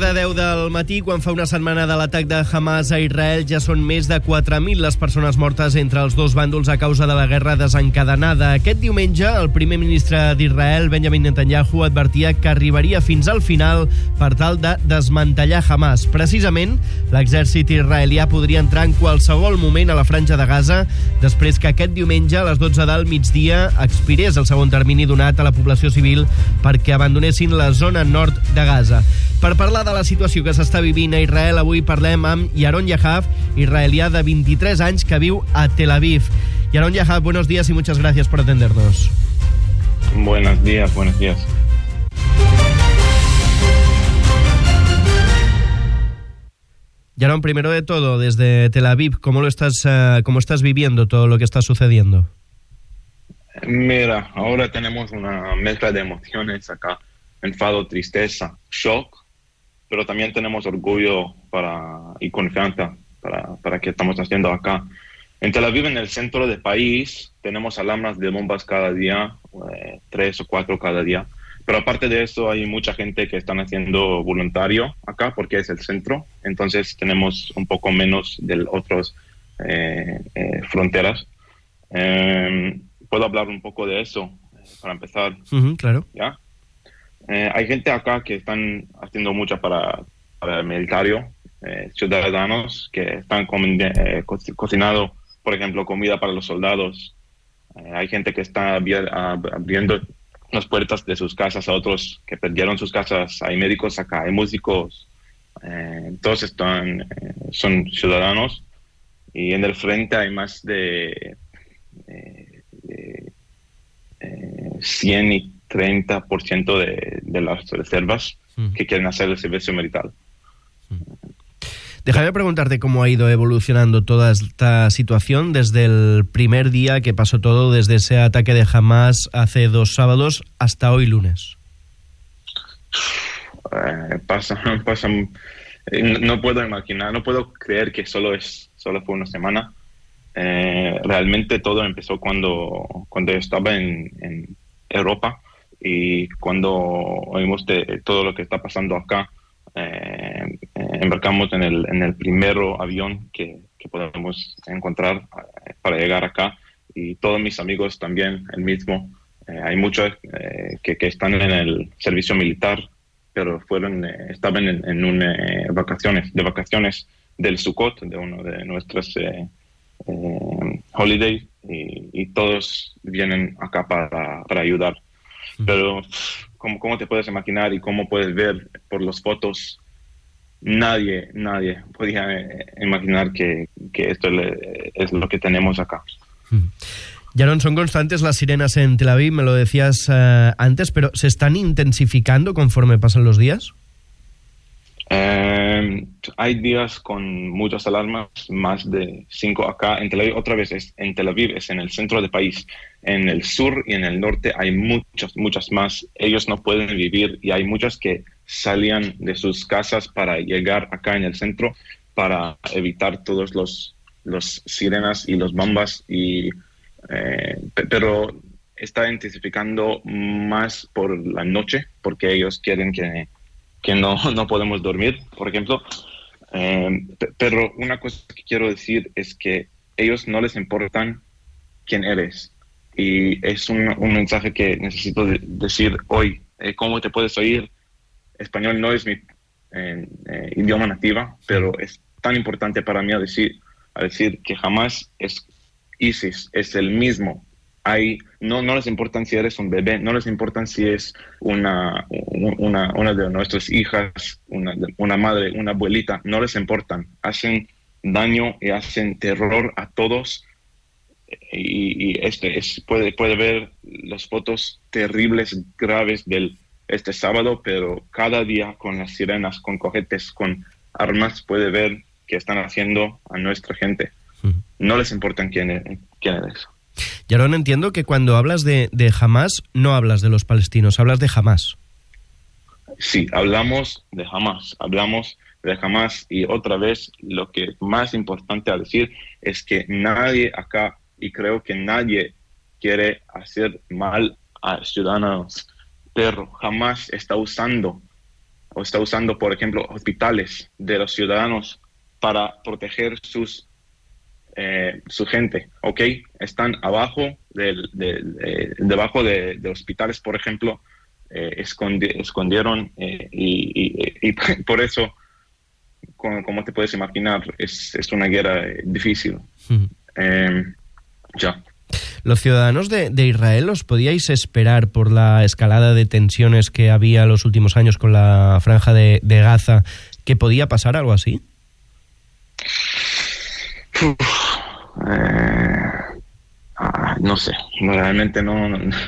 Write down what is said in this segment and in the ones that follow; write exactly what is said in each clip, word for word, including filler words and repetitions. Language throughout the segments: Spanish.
de deu del matí, quan fa una setmana de l'atac de Hamas a Israel, ja són més de quatre mil les persones mortes entre els dos bàndols a causa de la guerra desencadenada. Aquest diumenge, el primer ministre d'Israel, Benjamin Netanyahu, advertia que arribaria fins al final per tal de desmantellar Hamas. Precisament, l'exèrcit israelià podria entrar en qualsevol moment a la franja de Gaza després que aquest diumenge, a les dotze del migdia, expirés el segon termini donat a la població civil perquè abandonessin la zona nord de Gaza. Per parlar de la situació que s'està vivint a Israel, avui parlem amb Yaron Yahav, israelià de veintitrés anys que viu a Tel Aviv. Yaron Yahav, buenos días y muchas gracias por atendernos. Buenos días, buenos días. Yaron, primero de todo, desde Tel Aviv, ¿cómo lo estás, uh, cómo estás viviendo todo lo que está sucediendo? Mira, ahora tenemos una mezcla de emociones acá. Enfado, tristeza, shock, pero también tenemos orgullo para, y confianza para, para que estamos haciendo acá. En Tel Aviv, en el centro del país, tenemos alarmas de bombas cada día, eh, tres o cuatro cada día. Pero aparte de eso, hay mucha gente que están haciendo voluntario acá porque es el centro. Entonces tenemos un poco menos de otras eh, eh, fronteras. Eh, ¿Puedo hablar un poco de eso para empezar? Uh-huh, claro. ¿Ya? Eh, hay gente acá que están haciendo mucho para, para el militario, eh, ciudadanos que están comi- eh, co- cocinando, por ejemplo, comida para los soldados. Eh, hay gente que está abri- ab- abriendo las puertas de sus casas a otros que perdieron sus casas. Hay médicos acá, hay músicos, eh, todos están, eh, son ciudadanos. Y en el frente hay más de, eh, de eh, cien y treinta por ciento de, de las reservas uh-huh. que quieren hacer el servicio militar. Uh-huh. Déjame preguntarte cómo ha ido evolucionando toda esta situación desde el primer día que pasó todo, desde ese ataque de Hamas hace dos sábados hasta hoy lunes. Eh, pasa, pasa, eh, no puedo imaginar, no puedo creer que solo es, solo fue una semana. Eh, realmente todo empezó cuando, cuando estaba en, en Europa. Y cuando oímos de todo lo que está pasando acá, eh, eh, embarcamos en el, en el primer avión que, que podemos encontrar eh, para llegar acá. Y todos mis amigos también, el mismo. Eh, hay muchos eh, que, que están en el servicio militar, pero fueron eh, estaban en, en una eh, vacaciones, de vacaciones del Sukkot, de uno de nuestros eh, eh, holidays, y, y todos vienen acá para, para ayudar. Pero ¿cómo, cómo te puedes imaginar y cómo puedes ver por las fotos? Nadie, nadie podía eh, imaginar que, que esto le, es lo que tenemos acá. Yaron, son constantes las sirenas en Tel Aviv, me lo decías uh, antes, pero ¿se están intensificando conforme pasan los días? Eh, hay días con muchas alarmas, más de cinco acá en Tel Aviv. Otra vez, es, en Tel Aviv es en el centro del país. En el sur y en el norte hay muchas, muchas más. Ellos no pueden vivir y hay muchas que salían de sus casas para llegar acá en el centro para evitar todos los, los sirenas y los bombas. Y, eh, pero está intensificando más por la noche porque ellos quieren que que no, no podemos dormir, por ejemplo. Eh, pero una cosa que quiero decir es que ellos no les importan quién eres. Y es un, un mensaje que necesito de, decir hoy. Eh, ¿Cómo te puedes oír? Español no es mi eh, eh, idioma nativa, pero es tan importante para mí a decir, a decir que jamás es ISIS, es el mismo. Hay, no, no les importa si eres un bebé, no les importa si es una, una, una de nuestras hijas, una, una madre, una abuelita, no les importan. Hacen daño y hacen terror a todos. Y, y este es, puede, puede ver las fotos terribles, graves del este sábado, pero cada día con las sirenas, con cohetes, con armas, puede ver qué están haciendo a nuestra gente. No les importa quién, quién eres. Yaron, entiendo que cuando hablas de, de Hamas, no hablas de los palestinos, hablas de Hamas. Sí, hablamos de Hamas, hablamos de Hamas y otra vez lo que es más importante a decir es que nadie acá, y creo que nadie quiere hacer mal a ciudadanos, pero Hamas está usando o está usando, por ejemplo, hospitales de los ciudadanos para proteger sus eh, su gente, ¿ok? Están abajo, del, de, de, debajo de, de hospitales, por ejemplo, eh, escondi, escondieron eh, y, y, y por eso, como, como te puedes imaginar, es, es una guerra difícil. Mm. Eh, ya. ¿Los ciudadanos de, de Israel os podíais esperar por la escalada de tensiones que había los últimos años con la franja de, de Gaza, que podía pasar algo así? Uf, eh, ah, no sé, realmente no, no, no.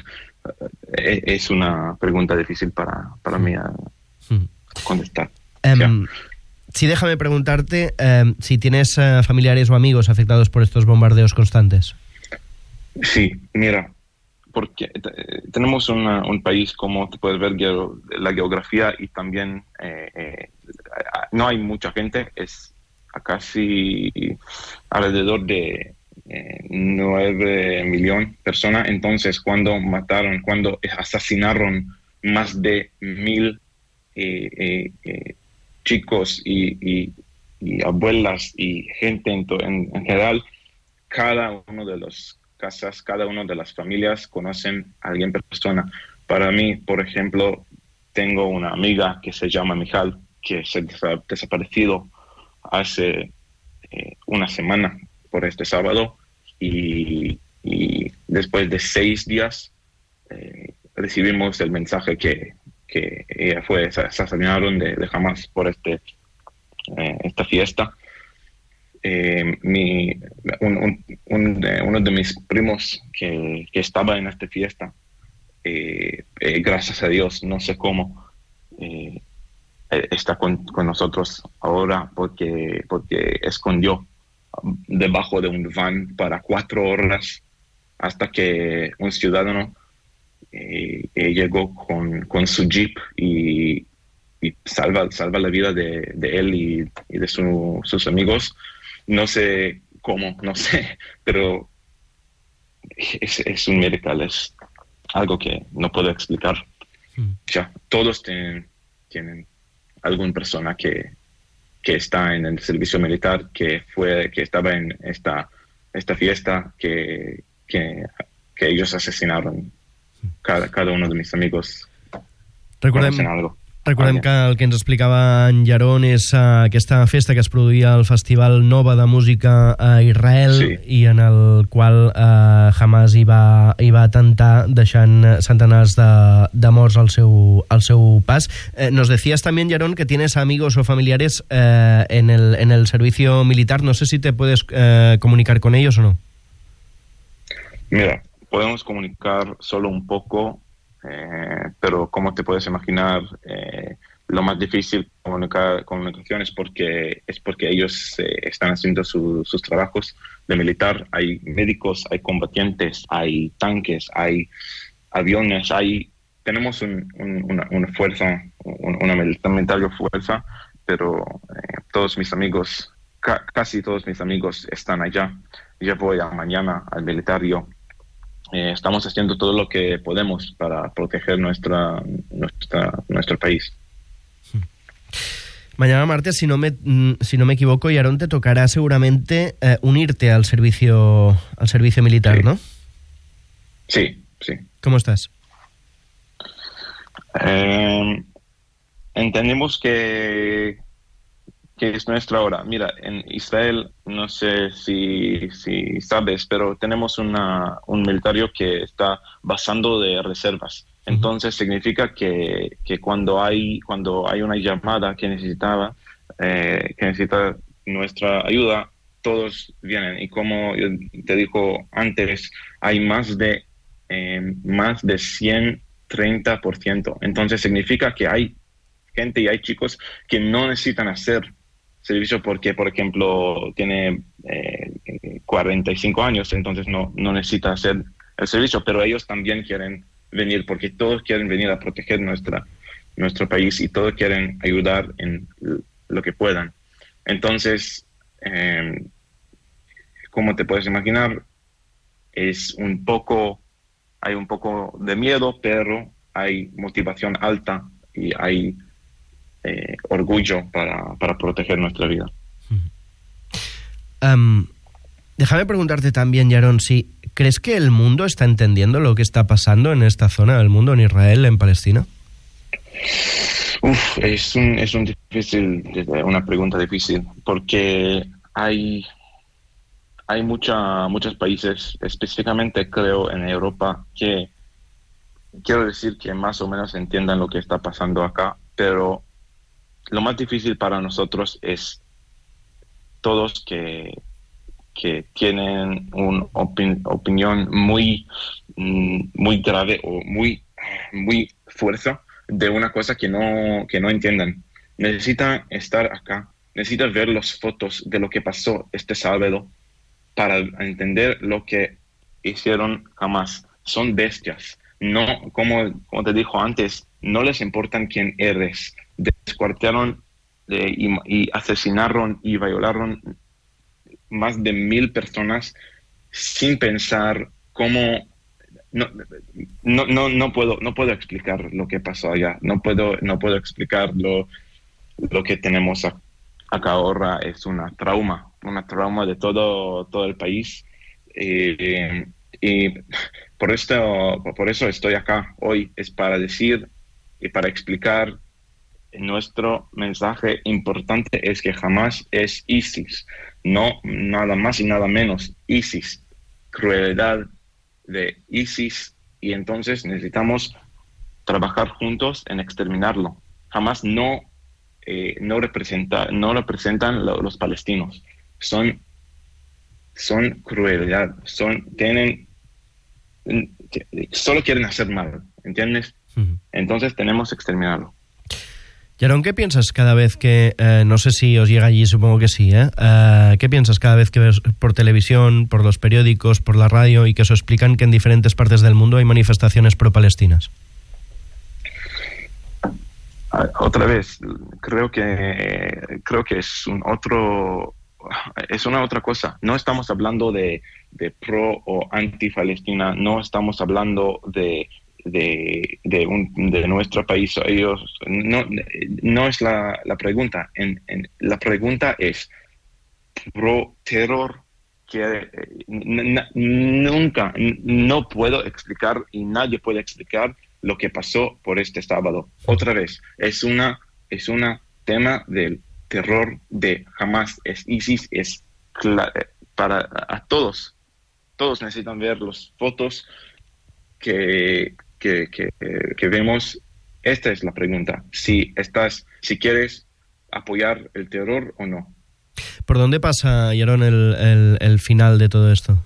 Es una pregunta difícil para, para mí a contestar. Um, sí, déjame preguntarte um, si tienes uh, familiares o amigos afectados por estos bombardeos constantes. Sí, mira, porque tenemos una, un país, como te puedes ver, la geografía y también eh, eh, no hay mucha gente, es a casi alrededor de eh, nueve millones de personas. Entonces, cuando mataron, cuando asesinaron más de mil eh, eh, eh, chicos y, y, y abuelas y gente en, en, en general, cada uno de los casas, cada una de las familias conocen a alguien persona. Para mí, por ejemplo, tengo una amiga que se llama Mijal, que se ha desaparecido hace eh, una semana por este sábado y, y después de seis días eh, recibimos el mensaje que, que ella fue asesinada de, de Hamas por este, eh, esta fiesta. Eh, mi, un, un, un de, uno de mis primos que, que estaba en esta fiesta, eh, eh, gracias a Dios, no sé cómo, eh, está con, con nosotros ahora porque, porque escondió debajo de un van para cuatro horas hasta que un ciudadano eh, eh, llegó con, con su jeep y, y salva, salva la vida de, de él y, y de su, sus amigos. No sé cómo, no sé, pero es, es un milagro, es algo que no puedo explicar. Mm. Ya, todos tienen, tienen alguna persona que, que está en el servicio militar, que fue, que estaba en esta, esta fiesta, que, que, que ellos asesinaron. Cada, cada uno de mis amigos conocen algo. Recordem que el que ens explicava en Yaron és uh, aquesta festa que es produïa al Festival Nova de Música a Israel, sí, i en el qual uh, Hamas hi va, hi va atemptar deixant centenars de, de morts al seu, al seu pas. Eh, nos decías también, Yaron, que tienes amigos o familiares eh, en, el, en el servicio militar. No sé si te puedes eh, comunicar con ellos o no. Mira, podemos comunicar solo un poco. Eh, pero como te puedes imaginar, eh, lo más difícil comunicar comunicación es porque es porque ellos eh, están haciendo su, sus trabajos de militar. Hay médicos, hay combatientes, hay tanques, hay aviones, hay tenemos un, un, una, una fuerza, un, una militar fuerza, pero eh, todos mis amigos, ca, casi todos mis amigos están allá. Yo voy a mañana al militario. Eh, estamos haciendo todo lo que podemos para proteger nuestra, nuestra, nuestro país. Mañana martes, si no me, si no me equivoco, Yaron, te tocará seguramente eh, unirte al servicio, al servicio militar, sí. ¿no? Sí, sí. ¿Cómo estás? Eh, entendemos que que es nuestra hora. Mira, en Israel, no sé si, si sabes, pero tenemos una, un militario que está basando de reservas. Entonces significa que, que cuando hay cuando hay una llamada que necesitaba eh, que necesita nuestra ayuda, todos vienen. Y como yo te dijo antes, hay más de eh, más de ciento treinta por ciento. Entonces significa que hay gente y hay chicos que no necesitan hacer servicio porque, por ejemplo, tiene eh, cuarenta y cinco años, entonces no, no necesita hacer el servicio, pero ellos también quieren venir porque todos quieren venir a proteger nuestra, nuestro país y todos quieren ayudar en lo que puedan. Entonces, eh, como te puedes imaginar, es un poco, hay un poco de miedo, pero hay motivación alta y hay eh, orgullo para, para proteger nuestra vida. Um, déjame preguntarte también, Yaron, si ¿crees que el mundo está entendiendo lo que está pasando en esta zona del mundo, en Israel, en Palestina? Uf, es un, es un difícil, una pregunta difícil, porque hay, hay mucha, muchos países, específicamente creo en Europa, que quiero decir que más o menos entiendan lo que está pasando acá, pero lo más difícil para nosotros es todos que, que tienen una opin, opinión muy, muy grave o muy, muy fuerte de una cosa que no, que no entiendan. Necesitan estar acá, necesitan ver las fotos de lo que pasó este sábado para entender lo que hicieron Hamas. Son bestias. No, como, como te dijo antes, no les importan quién eres. Descuartearon eh, y, y asesinaron y violaron más de mil personas sin pensar cómo. No, no, no, no puedo, no puedo explicar lo que pasó allá. No puedo, no puedo explicar lo, lo que tenemos acá ahora. Es una trauma, una trauma de todo, todo el país. Eh, y por esto, por eso estoy acá hoy. Es para decir y para explicar. Nuestro mensaje importante es que Hamas es ISIS, no nada más y nada menos. ISIS, crueldad de ISIS, y entonces necesitamos trabajar juntos en exterminarlo. Hamas no eh, no representa no representan lo, los palestinos. Son son crueldad, son tienen solo quieren hacer mal, ¿entiendes? Uh-huh. Entonces tenemos que exterminarlo. Yaron, ¿qué piensas cada vez que, eh, no sé si os llega allí, supongo que sí, ¿eh? Uh, ¿qué piensas cada vez que ves por televisión, por los periódicos, por la radio y que os explican que en diferentes partes del mundo hay manifestaciones pro-palestinas? Uh, otra vez, creo que creo que es un otro es una otra cosa. No estamos hablando de, de pro o anti-Palestina, no estamos hablando de de de, un, de nuestro país. Ellos no no es la, la pregunta. En, en, la pregunta es pro terror, que n- n- nunca no puedo explicar y nadie puede explicar lo que pasó por este sábado. Otra vez, es una es una tema del terror de Hamas, es ISIS, es cla- para a todos. Todos necesitan ver las fotos que Que, que, que vemos. Esta es la pregunta: si estás, si quieres apoyar el terror o no. ¿Por dónde pasa, Yaron, el, el, el final de todo esto?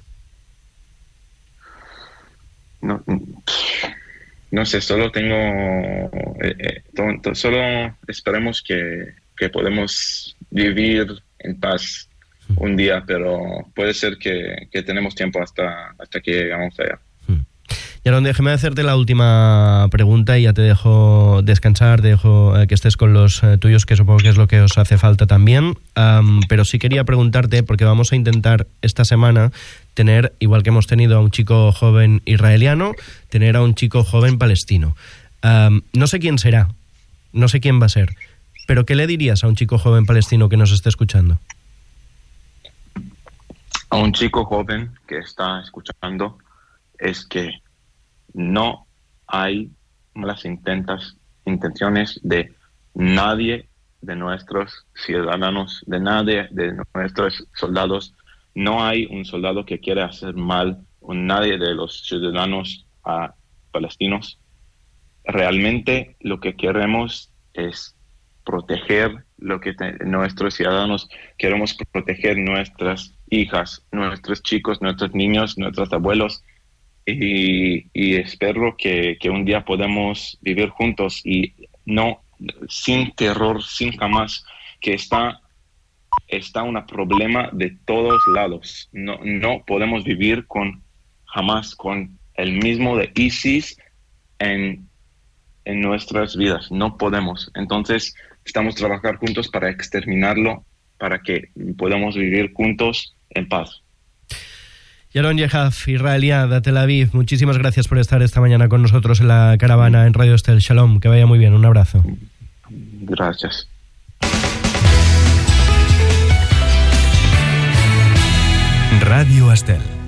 No, no sé, solo tengo, eh, eh, to, to, solo esperemos que, que podemos vivir en paz un día, pero puede ser que, que tenemos tiempo hasta, hasta que llegamos allá. Yaron, déjeme hacerte la última pregunta y ya te dejo descansar, te dejo eh, que estés con los eh, tuyos, que supongo que es lo que os hace falta también. Um, pero sí quería preguntarte, porque vamos a intentar esta semana tener, igual que hemos tenido a un chico joven israeliano, tener a un chico joven palestino. Um, no sé quién será, no sé quién va a ser, pero ¿qué le dirías a un chico joven palestino que nos esté escuchando? A un chico joven que está escuchando es que no hay malas intentas, intenciones de nadie de nuestros ciudadanos, de nadie de nuestros soldados. No hay un soldado que quiera hacer mal a nadie de los ciudadanos uh, palestinos. Realmente lo que queremos es proteger lo que te, nuestros ciudadanos, queremos proteger nuestras hijas, nuestros chicos, nuestros niños, nuestros abuelos. Y, y espero que, que un día podamos vivir juntos y no sin terror, sin jamás, que está está un problema de todos lados. No, no podemos vivir con jamás con el mismo de ISIS en, en nuestras vidas. No podemos. Entonces estamos trabajando juntos para exterminarlo, para que podamos vivir juntos en paz. Yaron Yehaf, israelí de Tel Aviv, muchísimas gracias por estar esta mañana con nosotros en la caravana en Radio Estel. Shalom, que vaya muy bien, un abrazo. Gracias. Radio Estel.